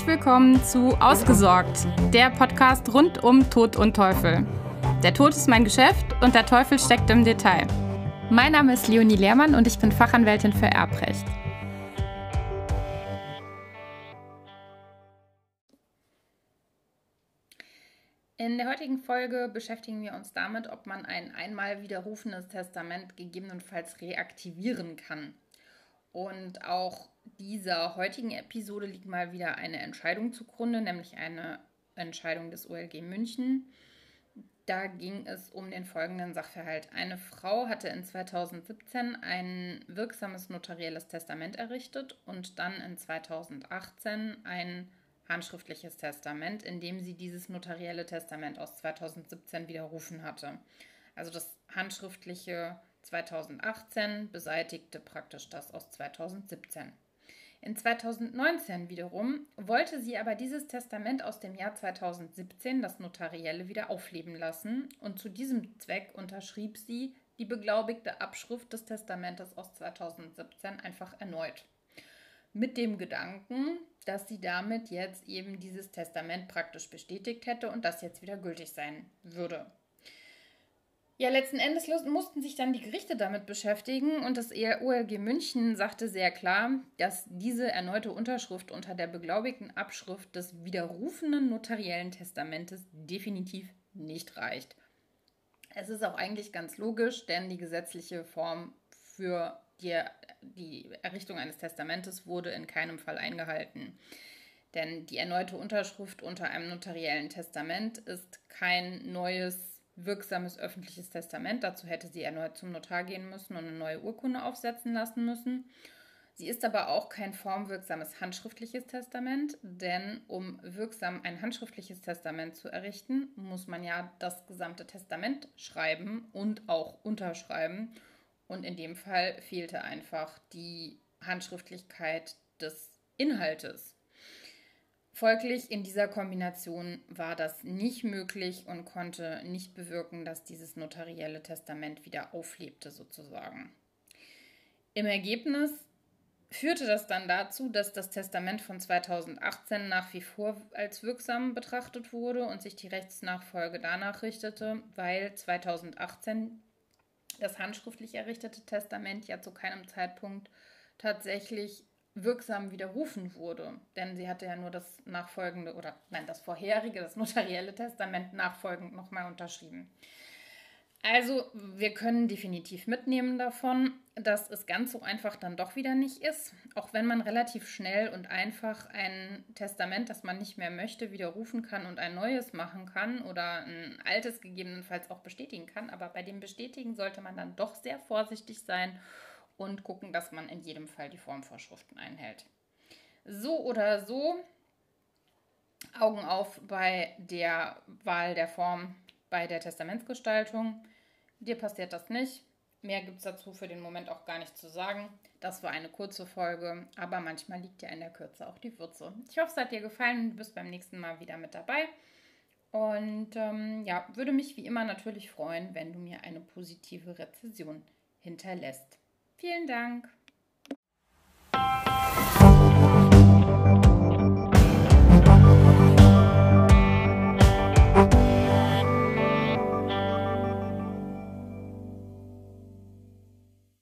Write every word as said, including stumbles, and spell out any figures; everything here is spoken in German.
Herzlich willkommen zu Ausgesorgt, der Podcast rund um Tod und Teufel. Der Tod ist mein Geschäft und der Teufel steckt im Detail. Mein Name ist Leonie Lehrmann und ich bin Fachanwältin für Erbrecht. In der heutigen Folge beschäftigen wir uns damit, ob man ein einmal widerrufenes Testament gegebenenfalls reaktivieren kann. Und auch dieser heutigen Episode liegt mal wieder eine Entscheidung zugrunde, nämlich eine Entscheidung des O L G München. Da ging es um den folgenden Sachverhalt. Eine Frau hatte in zweitausendsiebzehn ein wirksames notarielles Testament errichtet und dann in zweitausendachtzehn ein handschriftliches Testament, in dem sie dieses notarielle Testament aus zweitausendsiebzehn widerrufen hatte. Also das handschriftliche zweitausendachtzehn beseitigte praktisch das aus zweitausendsiebzehn. In zweitausendneunzehn wiederum wollte sie aber dieses Testament aus dem Jahr zweitausendsiebzehn, das notarielle, wieder aufleben lassen und zu diesem Zweck unterschrieb sie die beglaubigte Abschrift des Testamentes aus zweitausendsiebzehn einfach erneut. Mit dem Gedanken, dass sie damit jetzt eben dieses Testament praktisch bestätigt hätte und das jetzt wieder gültig sein würde. Ja, letzten Endes mussten sich dann die Gerichte damit beschäftigen und das O L G München sagte sehr klar, dass diese erneute Unterschrift unter der beglaubigten Abschrift des widerrufenen notariellen Testamentes definitiv nicht reicht. Es ist auch eigentlich ganz logisch, denn die gesetzliche Form für die, die Errichtung eines Testamentes wurde in keinem Fall eingehalten. Denn die erneute Unterschrift unter einem notariellen Testament ist kein neues wirksames öffentliches Testament. Dazu hätte sie erneut zum Notar gehen müssen und eine neue Urkunde aufsetzen lassen müssen. Sie ist aber auch kein formwirksames handschriftliches Testament, denn um wirksam ein handschriftliches Testament zu errichten, muss man ja das gesamte Testament schreiben und auch unterschreiben. Und in dem Fall fehlte einfach die Handschriftlichkeit des Inhaltes. Folglich in dieser Kombination war das nicht möglich und konnte nicht bewirken, dass dieses notarielle Testament wieder auflebte sozusagen. Im Ergebnis führte das dann dazu, dass das Testament von zweitausendachtzehn nach wie vor als wirksam betrachtet wurde und sich die Rechtsnachfolge danach richtete, weil zweitausendachtzehn das handschriftlich errichtete Testament ja zu keinem Zeitpunkt tatsächlich wirksam widerrufen wurde, denn sie hatte ja nur das nachfolgende oder nein, das vorherige, das notarielle Testament nachfolgend nochmal unterschrieben. Also wir können definitiv mitnehmen davon, dass es ganz so einfach dann doch wieder nicht ist, auch wenn man relativ schnell und einfach ein Testament, das man nicht mehr möchte, widerrufen kann und ein neues machen kann oder ein altes gegebenenfalls auch bestätigen kann, aber bei dem Bestätigen sollte man dann doch sehr vorsichtig sein und gucken, dass man in jedem Fall die Formvorschriften einhält. So oder so, Augen auf bei der Wahl der Form bei der Testamentsgestaltung. Dir passiert das nicht. Mehr gibt es dazu für den Moment auch gar nicht zu sagen. Das war eine kurze Folge, aber manchmal liegt ja in der Kürze auch die Würze. Ich hoffe, es hat dir gefallen. Du bist beim nächsten Mal wieder mit dabei. Und ähm, ja, würde mich wie immer natürlich freuen, wenn du mir eine positive Rezension hinterlässt. Vielen Dank.